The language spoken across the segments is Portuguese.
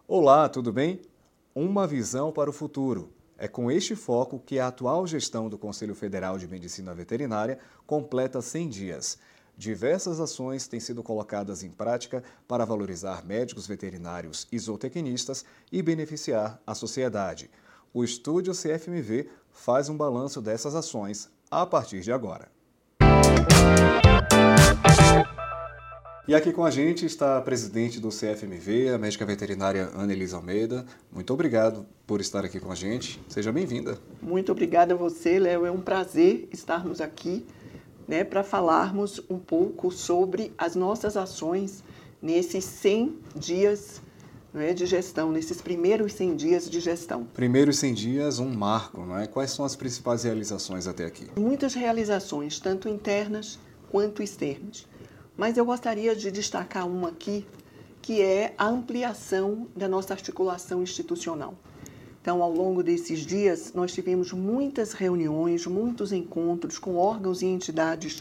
Olá, tudo bem? Uma visão para o futuro. É com este foco que a atual gestão do Conselho Federal de Medicina Veterinária completa 100 dias. Diversas ações têm sido colocadas em prática para valorizar médicos veterinários e zootecnistas e beneficiar a sociedade. O estúdio CFMV faz um balanço dessas ações a partir de agora. E aqui com a gente está a presidente do CFMV, a médica veterinária Ana Elisa Almeida. Muito obrigado por estar aqui com a gente. Seja bem-vinda. Muito obrigada a você, Léo. É um prazer estarmos aqui, para falarmos um pouco sobre as nossas ações nesses 100 dias de gestão, nesses primeiros 100 dias de gestão. Primeiros 100 dias, um marco, não é? Quais são as principais realizações até aqui? Muitas realizações, tanto internas quanto externas. Mas eu gostaria de destacar uma aqui, que é a ampliação da nossa articulação institucional. Então, ao longo desses dias, nós tivemos muitas reuniões, muitos encontros com órgãos e entidades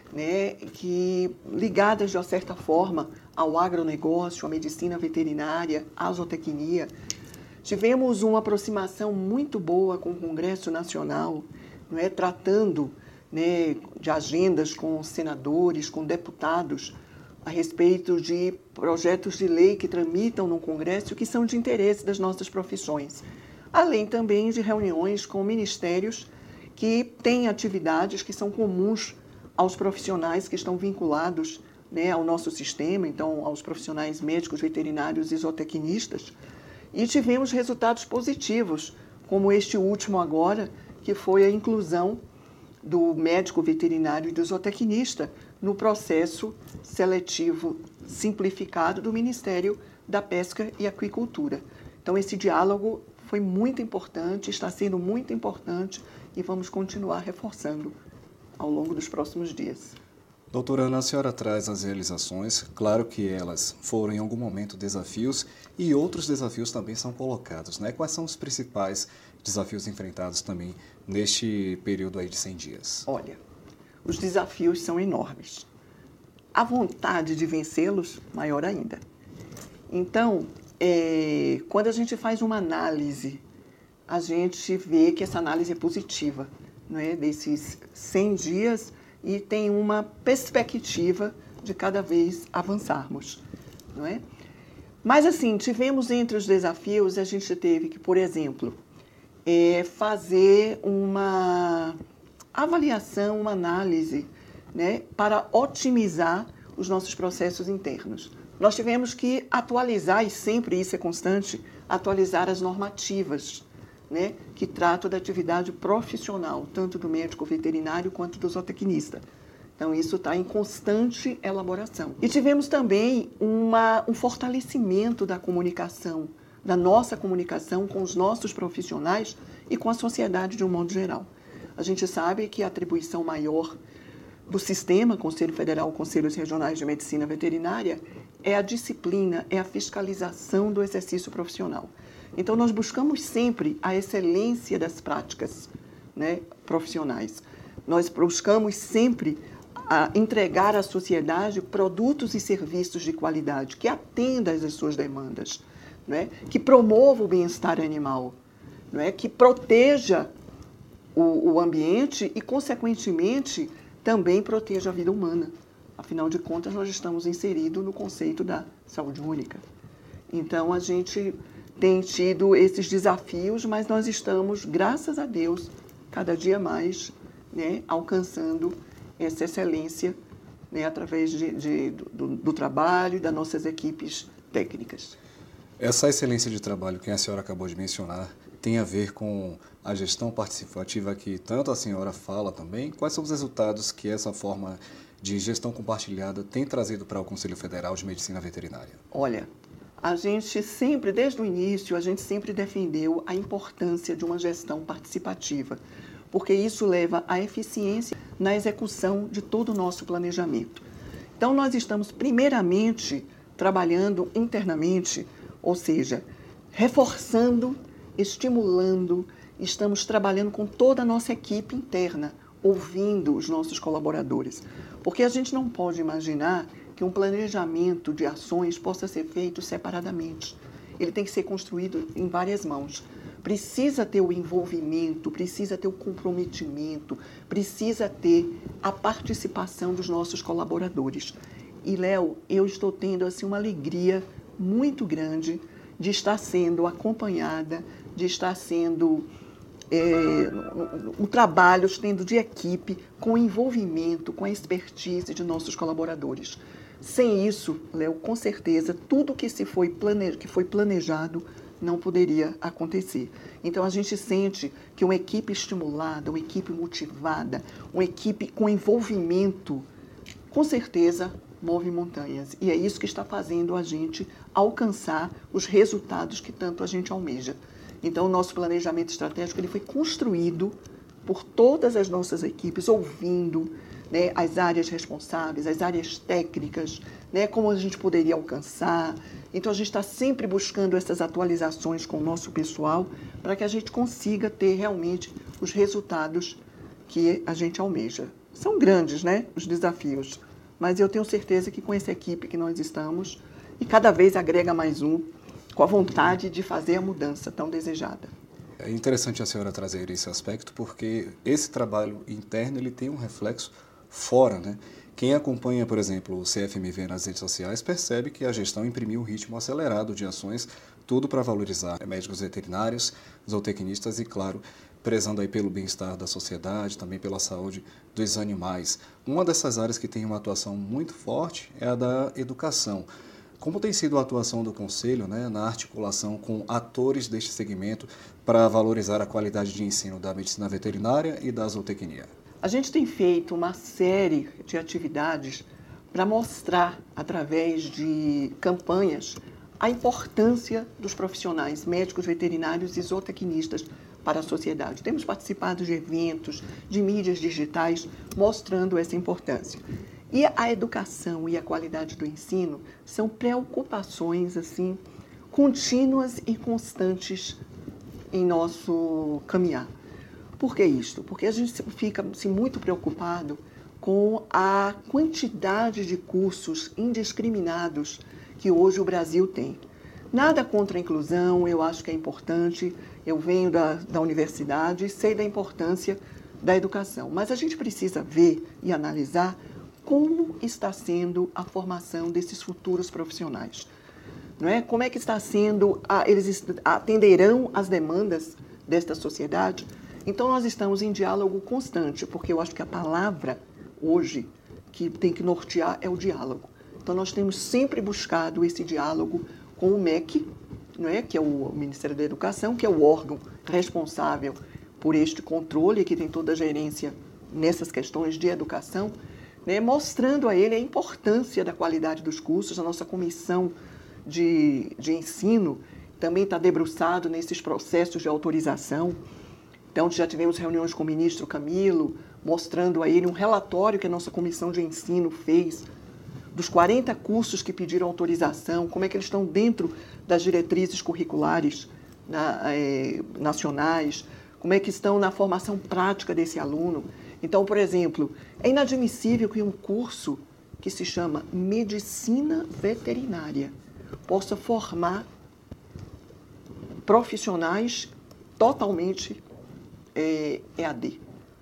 que ligadas, de uma certa forma, ao agronegócio, à medicina veterinária, à zootecnia. Tivemos uma aproximação muito boa com o Congresso Nacional, tratando de agendas com senadores, com deputados, a respeito de projetos de lei que tramitam no Congresso que são de interesse das nossas profissões. Além também de reuniões com ministérios que têm atividades que são comuns aos profissionais que estão vinculados ao nosso sistema, então aos profissionais médicos, veterinários e zootecnistas. E tivemos resultados positivos, como este último agora, que foi a inclusão do médico veterinário e do zootecnista no processo seletivo simplificado do Ministério da Pesca e Aquicultura. Então, esse diálogo foi muito importante, está sendo muito importante e vamos continuar reforçando ao longo dos próximos dias. Doutora Ana, a senhora traz as realizações, claro que elas foram em algum momento desafios e outros desafios também são colocados, né? Quais são os principais desafios enfrentados também neste período aí de 100 dias? Olha, os desafios são enormes. A vontade de vencê-los, maior ainda. Então, quando a gente faz uma análise, a gente vê que essa análise é positiva, desses 100 dias, e tem uma perspectiva de cada vez avançarmos, Mas, assim, tivemos entre os desafios, a gente teve que, por exemplo, fazer uma avaliação, uma análise, para otimizar os nossos processos internos. Nós tivemos que atualizar, e sempre isso é constante, atualizar as normativas, que tratam da atividade profissional, tanto do médico veterinário quanto do zootecnista. Então, isso está em constante elaboração. E tivemos também um fortalecimento da comunicação, da nossa comunicação com os nossos profissionais e com a sociedade de um modo geral. A gente sabe que a atribuição maior do sistema, Conselho Federal, Conselhos Regionais de Medicina Veterinária, é a disciplina, é a fiscalização do exercício profissional. Então, nós buscamos sempre a excelência das práticas profissionais. Nós buscamos sempre entregar à sociedade produtos e serviços de qualidade que atendam às suas demandas, que promovam o bem-estar animal, que proteja o ambiente e, consequentemente, também proteja a vida humana. Afinal de contas, nós estamos inseridos no conceito da saúde única. Então, a gente tem tido esses desafios, mas nós estamos, graças a Deus, cada dia mais alcançando essa excelência através do trabalho e das nossas equipes técnicas. Essa excelência de trabalho que a senhora acabou de mencionar tem a ver com a gestão participativa que tanto a senhora fala também. Quais são os resultados que essa forma de gestão compartilhada tem trazido para o Conselho Federal de Medicina Veterinária? Olha, a gente sempre, desde o início, a gente sempre defendeu a importância de uma gestão participativa, porque isso leva à eficiência na execução de todo o nosso planejamento. Então, nós estamos, primeiramente, trabalhando internamente, ou seja, reforçando, estimulando, estamos trabalhando com toda a nossa equipe interna, ouvindo os nossos colaboradores, porque a gente não pode imaginar que um planejamento de ações possa ser feito separadamente. ele tem que ser construído em várias mãos. Precisa ter o envolvimento, precisa ter o comprometimento, precisa ter a participação dos nossos colaboradores. E, Léo, eu estou tendo assim, uma alegria muito grande de estar sendo acompanhada, de estar sendo um trabalho tendo de equipe, com o envolvimento, com a expertise de nossos colaboradores. Sem isso, Léo, com certeza, tudo que foi planejado não poderia acontecer. Então, a gente sente que uma equipe estimulada, uma equipe motivada, uma equipe com envolvimento, com certeza, move montanhas. E é isso que está fazendo a gente alcançar os resultados que tanto a gente almeja. Então, o nosso planejamento estratégico ele foi construído por todas as nossas equipes, ouvindo, né, as áreas responsáveis, as áreas técnicas, né, como a gente poderia alcançar. Então, a gente está sempre buscando essas atualizações com o nosso pessoal para que a gente consiga ter realmente os resultados que a gente almeja. São grandes, né, os desafios, mas eu tenho certeza que com essa equipe que nós estamos, e cada vez agrega mais um, com a vontade de fazer a mudança tão desejada. É interessante a senhora trazer esse aspecto, porque esse trabalho interno ele tem um reflexo fora, né? Quem acompanha, por exemplo, o CFMV nas redes sociais percebe que a gestão imprimiu um ritmo acelerado de ações, tudo para valorizar médicos veterinários, zootecnistas e, claro, prezando aí pelo bem-estar da sociedade, também pela saúde dos animais. Uma dessas áreas que tem uma atuação muito forte é a da educação. Como tem sido a atuação do Conselho, né, na articulação com atores deste segmento para valorizar a qualidade de ensino da medicina veterinária e da zootecnia? A gente tem feito uma série de atividades para mostrar, através de campanhas, a importância dos profissionais médicos, veterinários e zootecnistas para a sociedade. Temos participado de eventos, de mídias digitais, mostrando essa importância. E a educação e a qualidade do ensino são preocupações assim contínuas e constantes em nosso caminhar. Por que isto? Porque a gente fica assim, muito preocupado com a quantidade de cursos indiscriminados que hoje o Brasil tem. Nada contra a inclusão, eu acho que é importante, eu venho da universidade e sei da importância da educação, mas a gente precisa ver e analisar como está sendo a formação desses futuros profissionais. Não é? Como é que está sendo, eles atenderão às demandas desta sociedade? Então, nós estamos em diálogo constante, porque eu acho que a palavra hoje que tem que nortear é o diálogo. Então, nós temos sempre buscado esse diálogo com o MEC, não é? Que é o Ministério da Educação, que é o órgão responsável por este controle, que tem toda a gerência nessas questões de educação, né, mostrando a ele a importância da qualidade dos cursos. A nossa comissão de ensino também está debruçado nesses processos de autorização. Então, já tivemos reuniões com o ministro Camilo, mostrando a ele um relatório que a nossa comissão de ensino fez dos 40 cursos que pediram autorização, como é que eles estão dentro das diretrizes curriculares nacionais, como é que estão na formação prática desse aluno. Então, por exemplo, é inadmissível que um curso que se chama Medicina Veterinária possa formar profissionais totalmente EAD.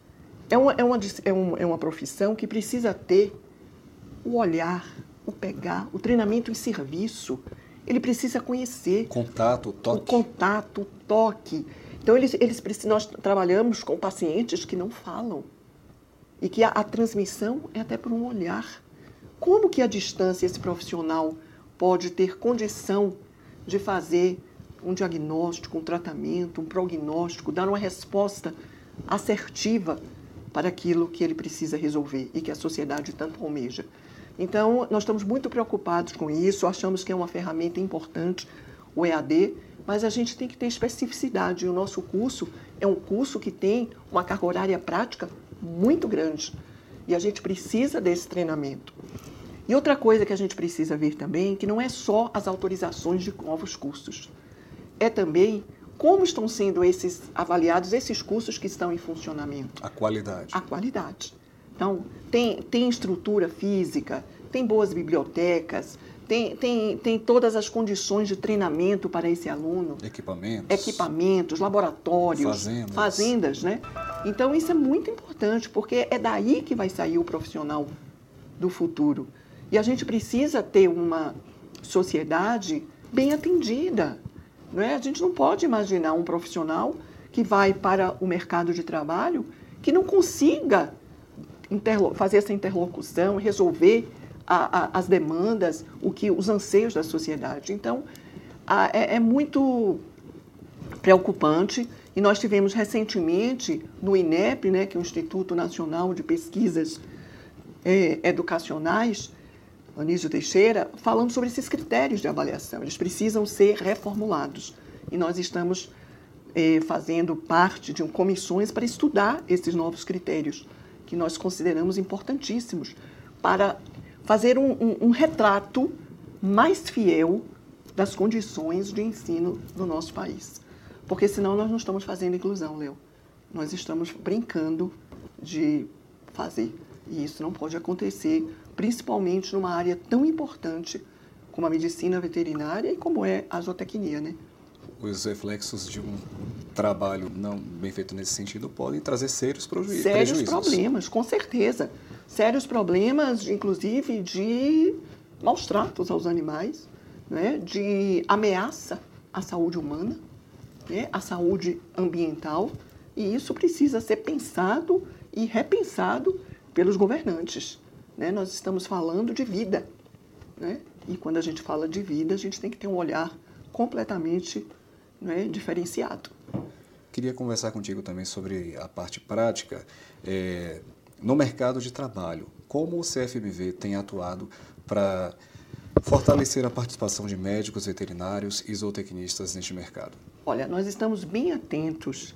É uma profissão que precisa ter o olhar, o pegar, o treinamento em serviço. Ele precisa conhecer. Contato, toque. O contato, o toque. Então, nós trabalhamos com pacientes que não falam. E que a transmissão é até por um olhar. Como que à distância esse profissional pode ter condição de fazer um diagnóstico, um tratamento, um prognóstico, dar uma resposta assertiva para aquilo que ele precisa resolver e que a sociedade tanto almeja? Então, nós estamos muito preocupados com isso, achamos que é uma ferramenta importante, o EAD, mas a gente tem que ter especificidade. E o nosso curso é um curso que tem uma carga horária prática muito grande. E a gente precisa desse treinamento. E outra coisa que a gente precisa ver também, que não é só as autorizações de novos cursos, é também como estão sendo avaliados esses cursos que estão em funcionamento. A qualidade. A qualidade. Então, tem estrutura física, tem boas bibliotecas, tem todas as condições de treinamento para esse aluno. Equipamentos, laboratórios, fazendas, né? Então, isso é muito importante, porque é daí que vai sair o profissional do futuro. E a gente precisa ter uma sociedade bem atendida, não é? A gente não pode imaginar um profissional que vai para o mercado de trabalho que não consiga fazer essa interlocução, resolver as demandas, os anseios da sociedade. Então, é muito preocupante. E nós tivemos recentemente no INEP, né, que é o Instituto Nacional de Pesquisas Educacionais, Anísio Teixeira, falando sobre esses critérios de avaliação. Eles precisam ser reformulados. E nós estamos fazendo parte de comissões para estudar esses novos critérios, que nós consideramos importantíssimos, para fazer um retrato mais fiel das condições de ensino do nosso país. Porque senão nós não estamos fazendo inclusão, Léo. Nós estamos brincando de fazer. E isso não pode acontecer, principalmente numa área tão importante como a medicina veterinária e como é a zootecnia, né? Os reflexos de um trabalho não bem feito nesse sentido podem trazer sérios prejuízos. Sérios problemas, com certeza. Sérios problemas, inclusive, de maus tratos aos animais, né? De ameaça à saúde humana, né? À saúde ambiental. E isso precisa ser pensado e repensado pelos governantes, né? Nós estamos falando de vida, né? E quando a gente fala de vida, a gente tem que ter um olhar completamente, né, diferenciado. Queria conversar contigo também sobre a parte prática no mercado de trabalho. Como o CFMV tem atuado para fortalecer a participação de médicos veterinários e zootecnistas neste mercado? Olha, nós estamos bem atentos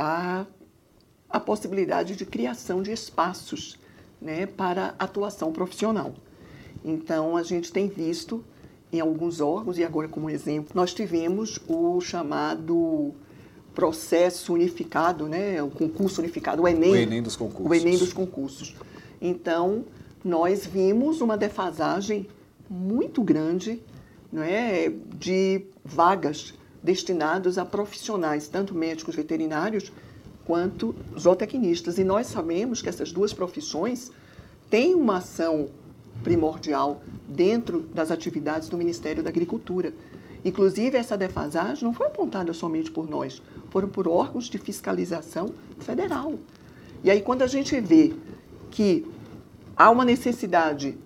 à possibilidade de criação de espaços, né, para atuação profissional. Então, a gente tem visto em alguns órgãos, e agora como exemplo, nós tivemos o chamado processo unificado, né, o concurso unificado, o Enem. O Enem dos concursos. O Enem dos concursos. Então, nós vimos uma defasagem muito grande, não é, de vagas destinadas a profissionais, tanto médicos veterinários quanto zootecnistas. E nós sabemos que essas duas profissões têm uma ação primordial dentro das atividades do Ministério da Agricultura. Inclusive, essa defasagem não foi apontada somente por nós, foram por órgãos de fiscalização federal. E aí, quando a gente vê que há uma necessidade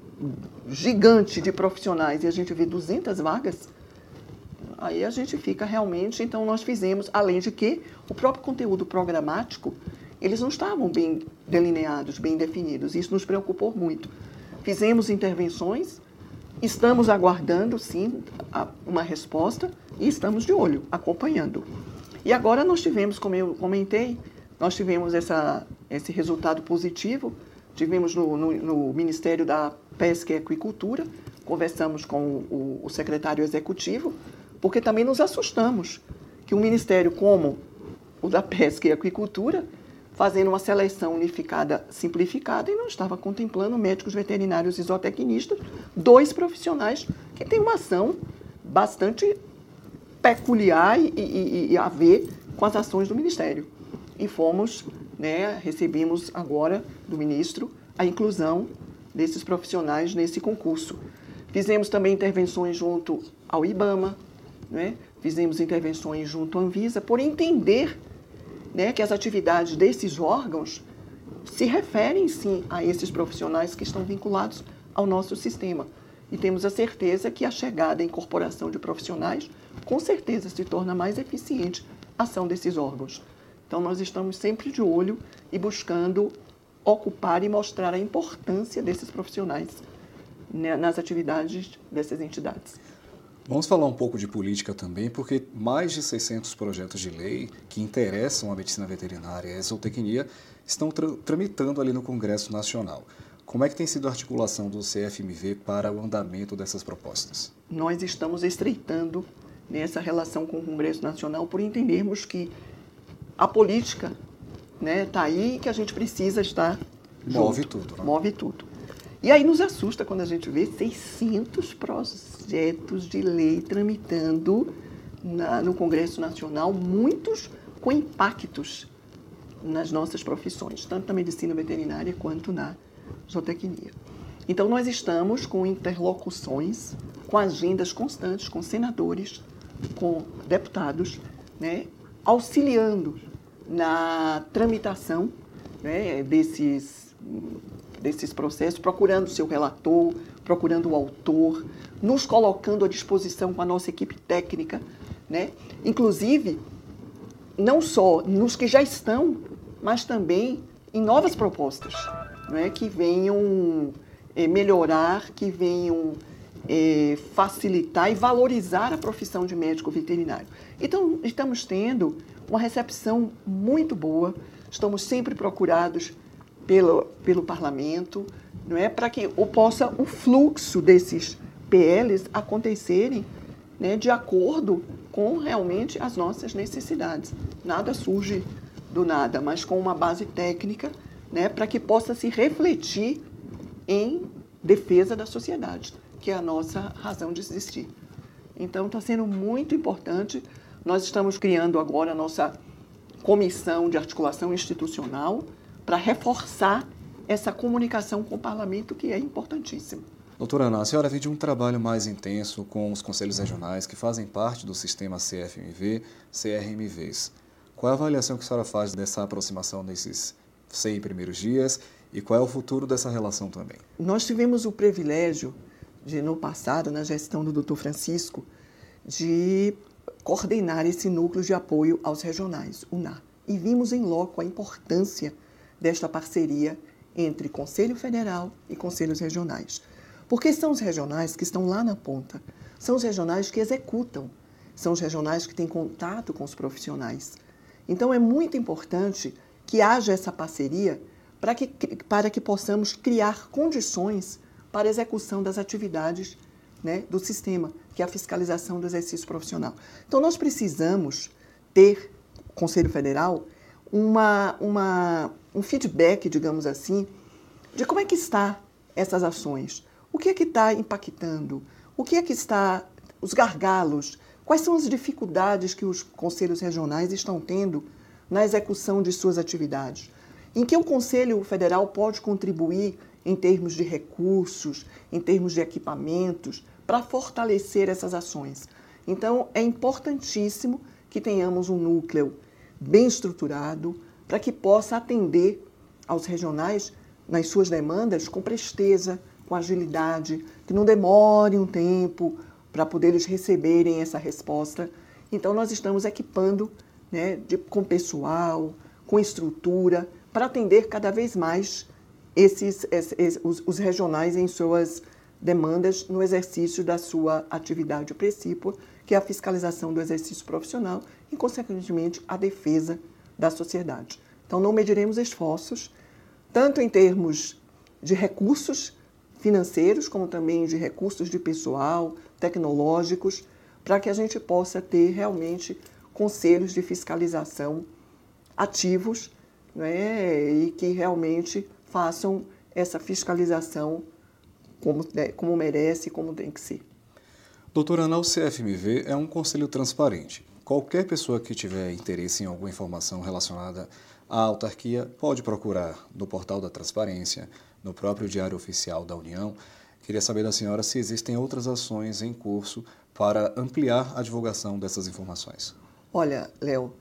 gigante de profissionais e a gente vê 200 vagas, aí a gente fica realmente... Então, nós fizemos, além de que o próprio conteúdo programático, eles não estavam bem delineados, bem definidos. Isso nos preocupou muito. Fizemos intervenções, estamos aguardando, sim, uma resposta e estamos de olho, acompanhando. E agora nós tivemos, como eu comentei, nós tivemos esse resultado positivo, tivemos no Ministério da Pesca e Aquicultura, conversamos com o secretário executivo, porque também nos assustamos que um ministério como o da Pesca e Aquicultura, fazendo uma seleção unificada, simplificada, e não estava contemplando médicos veterinários e zootecnistas, dois profissionais que têm uma ação bastante peculiar e a ver com as ações do Ministério. E fomos, né, recebemos agora do ministro a inclusão desses profissionais nesse concurso. Fizemos também intervenções junto ao IBAMA, né? Fizemos intervenções junto à Anvisa, por entender, né, que as atividades desses órgãos se referem, sim, a esses profissionais que estão vinculados ao nosso sistema. E temos a certeza que a chegada e incorporação de profissionais, com certeza, se torna mais eficiente a ação desses órgãos. Então, nós estamos sempre de olho e buscando ocupar e mostrar a importância desses profissionais, né, nas atividades dessas entidades. Vamos falar um pouco de política também, porque mais de 600 projetos de lei que interessam a medicina veterinária e a zootecnia estão tramitando ali no Congresso Nacional. Como é que tem sido a articulação do CFMV para o andamento dessas propostas? Nós estamos estreitando nessa relação com o Congresso Nacional por entendermos que a política, né, está aí e que a gente precisa estar Move junto. tudo. Né? Move tudo. E aí nos assusta quando a gente vê 600 projetos de lei tramitando no Congresso Nacional, muitos com impactos nas nossas profissões, tanto na medicina veterinária quanto na zootecnia. Então, nós estamos com interlocuções, com agendas constantes, com senadores, com deputados, né, auxiliando na tramitação, né, desses processos, procurando o seu relator, procurando o autor, nos colocando à disposição com a nossa equipe técnica, né, inclusive, não só nos que já estão, mas também em novas propostas, né, que venham melhorar, que venham facilitar e valorizar a profissão de médico veterinário. Então, estamos tendo uma recepção muito boa, estamos sempre procurados pelo parlamento, não é, para que o fluxo desses PLs acontecerem, né, de acordo com realmente as nossas necessidades. Nada surge do nada, mas com uma base técnica, né, para que possa se refletir em defesa da sociedade, que é a nossa razão de existir. Então, está sendo muito importante. Nós estamos criando agora a nossa comissão de articulação institucional para reforçar essa comunicação com o parlamento, que é importantíssima. Doutora Ana, a senhora vem de um trabalho mais intenso com os conselhos regionais que fazem parte do sistema CFMV, CRMVs. Qual é a avaliação que a senhora faz dessa aproximação nesses 100 primeiros dias e qual é o futuro dessa relação também? Nós tivemos o privilégio de, no passado, na gestão do Dr. Francisco, de coordenar esse núcleo de apoio aos regionais, o NAR. E vimos em loco a importância desta parceria entre Conselho Federal e Conselhos Regionais. Porque são os regionais que estão lá na ponta, são os regionais que executam, são os regionais que têm contato com os profissionais. Então, é muito importante que haja essa parceria para que possamos criar condições para a execução das atividades, né, do sistema, que é a fiscalização do exercício profissional. Então, nós precisamos ter, Conselho Federal, um feedback, digamos assim, de como é que estão essas ações. O que é que está impactando? O que é que está os gargalos? Quais são as dificuldades que os conselhos regionais estão tendo na execução de suas atividades? Em que o Conselho Federal pode contribuir em termos de recursos, em termos de equipamentos, para fortalecer essas ações? Então, é importantíssimo que tenhamos um núcleo bem estruturado para que possa atender aos regionais nas suas demandas com presteza, com agilidade, que não demore um tempo para poder eles receberem essa resposta. Então, nós estamos equipando, né, com pessoal, com estrutura, para atender cada vez mais os regionais em suas demandas no exercício da sua atividade precípua, que é a fiscalização do exercício profissional e, consequentemente, a defesa da sociedade. Então, não mediremos esforços, tanto em termos de recursos financeiros, como também de recursos de pessoal, tecnológicos, para que a gente possa ter realmente conselhos de fiscalização ativos, né, e que realmente façam essa fiscalização como merece e como tem que ser. Doutora Ana, o CFMV é um conselho transparente. Qualquer pessoa que tiver interesse em alguma informação relacionada à autarquia pode procurar no portal da transparência, no próprio Diário Oficial da União. Queria saber da senhora se existem outras ações em curso para ampliar a divulgação dessas informações. Olha, Léo,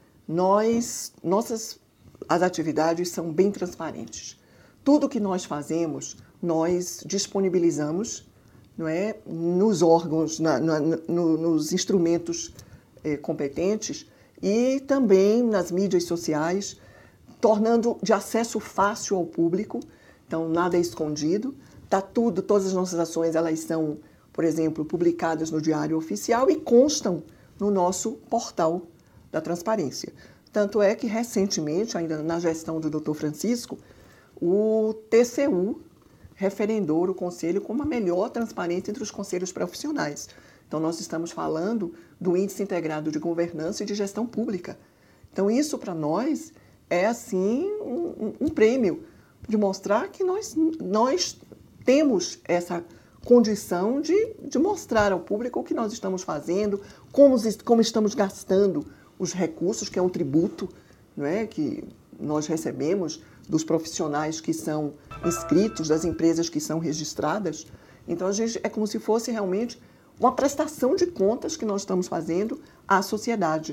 as atividades são bem transparentes. Tudo que nós fazemos, nós disponibilizamos, não é, nos órgãos, nos instrumentos competentes e também nas mídias sociais, tornando de acesso fácil ao público. Então, nada é escondido. Todas as nossas ações, elas são, por exemplo, publicadas no Diário Oficial e constam no nosso portal da transparência. Tanto é que, recentemente, ainda na gestão do Dr. Francisco, o TCU referendou o Conselho como a melhor transparência entre os conselhos profissionais. Então, nós estamos falando do Índice Integrado de Governança e de Gestão Pública. Então, isso para nós é, assim, um prêmio de mostrar que nós temos essa condição de mostrar ao público o que nós estamos fazendo, como estamos gastando os recursos, que é um tributo, não é, que nós recebemos dos profissionais que são inscritos, das empresas que são registradas. Então, é como se fosse realmente uma prestação de contas que nós estamos fazendo à sociedade.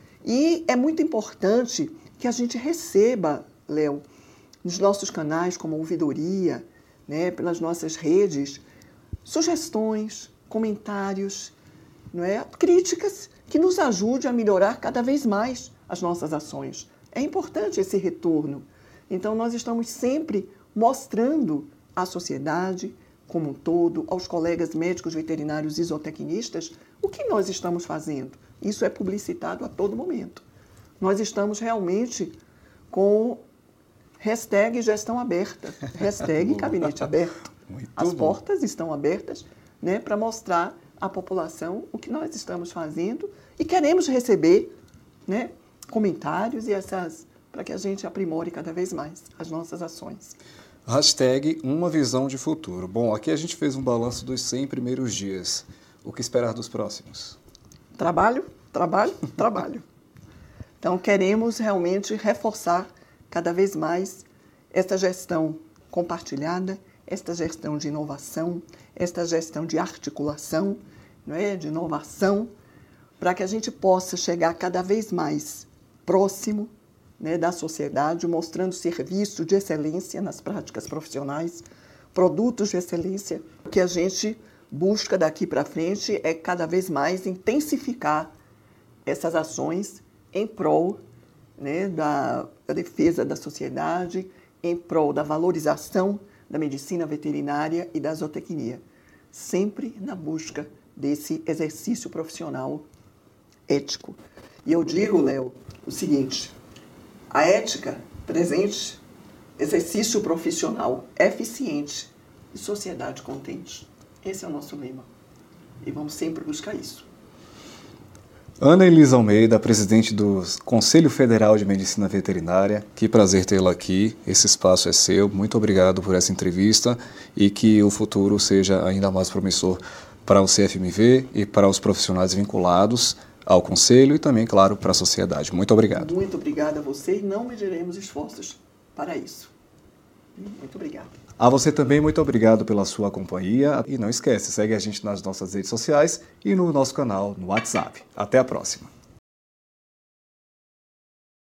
E é muito importante que a gente receba, Léo, nos nossos canais, como a ouvidoria, né, pelas nossas redes, sugestões, comentários, não é, críticas que nos ajude a melhorar cada vez mais as nossas ações. É importante esse retorno. Então, nós estamos sempre mostrando à sociedade como um todo, aos colegas médicos, veterinários e zootecnistas, o que nós estamos fazendo. Isso é publicitado a todo momento. Nós estamos realmente com hashtag gestão aberta, hashtag gabinete aberto. As portas estão abertas, né, para mostrar à população o que nós estamos fazendo e queremos receber, né, comentários e para que a gente aprimore cada vez mais as nossas ações. Hashtag uma visão de futuro. Bom, aqui a gente fez um balanço dos 100 primeiros dias. O que esperar dos próximos? Trabalho, trabalho, trabalho. Então, queremos realmente reforçar cada vez mais esta gestão compartilhada, esta gestão de inovação, esta gestão de articulação, não é? De inovação, para que a gente possa chegar cada vez mais próximo, né, da sociedade, mostrando serviço de excelência nas práticas profissionais, produtos de excelência. O que a gente busca daqui para frente é cada vez mais intensificar essas ações em prol, né, da defesa da sociedade, em prol da valorização da medicina veterinária e da zootecnia, sempre na busca desse exercício profissional ético. E eu digo, Léo, o seguinte: a ética presente, exercício profissional eficiente e sociedade contente. Esse é o nosso lema. E vamos sempre buscar isso. Ana Elisa Almeida, presidente do Conselho Federal de Medicina Veterinária. Que prazer tê-la aqui. Esse espaço é seu. Muito obrigado por essa entrevista e que o futuro seja ainda mais promissor para o CFMV e para os profissionais vinculados ao Conselho e também, claro, para a sociedade. Muito obrigado. Muito obrigada a você e não mediremos esforços para isso. Muito obrigada. A você também, muito obrigado pela sua companhia. E não esquece, segue a gente nas nossas redes sociais e no nosso canal no WhatsApp. Até a próxima.